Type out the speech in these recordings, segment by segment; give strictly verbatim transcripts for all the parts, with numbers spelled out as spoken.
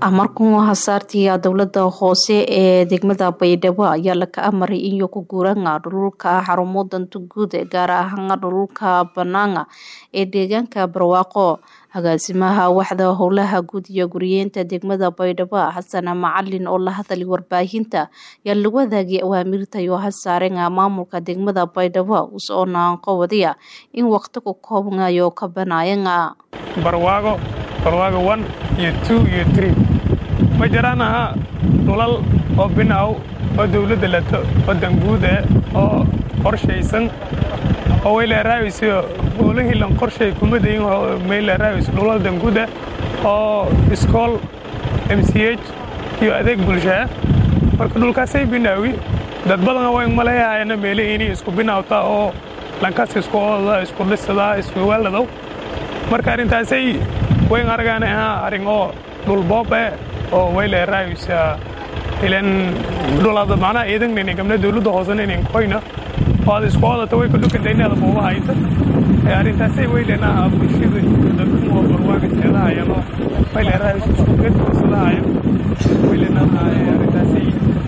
amarkan waxaa saartaya dowlada hoose ee degmada Baydhabo ayaa la ka amaray in ku guuranga dhulka xarumo danta guud ee gaar ahaan dhulka banaanga ee deegaanka barwaaqo agaasimaha waxda howlaha guud iyo guriyeenta degmada Baydhabo Xasan Macalin oo la hadlay warbaahinta yaa lagu wadaagay awaamirta iyo hasaarin maamulka degmada Baydhabo usoo naanqowdiya in waqti ku koobnayo ka banaayanga barwaaqo barwaaqo one iyo two iyo three ma jiraan dhulal oo binaaw oo dawladda lato wadan guud ah oo qorshaysan oo way la raayisay oo la helan qorshay kumadeyn oo meel la raayisay dhulal dan guud ah oo iskool M C H iyo adeeg bulshada marka dhulkaasay binaawi dad badan way maleeyayna meelihii isku binaawta oo lankaas isku oo isku dhisada isku walado marka arintaasay way argaanaa arin oo dhul boob oo way la raayisay ilan dhulada macna eedan inay gamna dawladda hoose inay qoyna oo isku wada way ku dhukadaynaada booba hayta ee arintaasay way leena bulshada dadku oo barwaaqo jeedayano way la raayisay isku geedsadaayo way leena arintaasay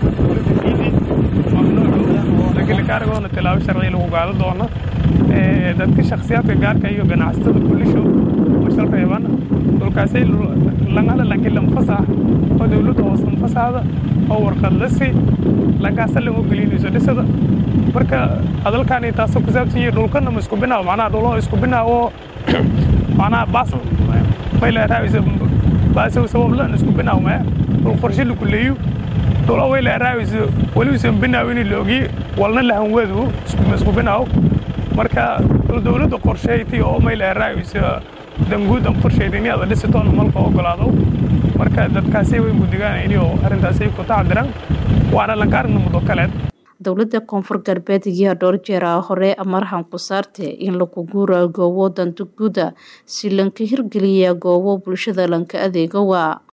لكن كارغون تلاو شرعي لو قال دونا dadka shakhsiyaadka gaarka iyo ganacsatada kulisho washal reeban dhulkaasay langala lankilam fasax oo dawladda hoose fasaxda oo warqad la si lankaas la ogoliyay dhisada marka hadalkan taasoo ku saabsan dhulkana ma isku binaaw macna dhulo isku binaaw macna baas mayla raayis baas sabab la isku binaaw ma dhul qorshe lagu leeyo dhulo way la raayis wali isku binaaw in loogi walna la hanwadu isku binaaw marka dawladda qorsheeyay oo meel ay raayis danguud am qorsheeyay aad dhisato malka ogolaado marka dadkaasi way mudigaan inuu arintaasi ku tacdiran waana la gaarno mudo kale dowladda koonfur galbeed iyo dhowr jeer hore amarhan ku saartay in lagu guuro goobo danta guud si lanka hirgeliya goobo bulshada lanka adeega waa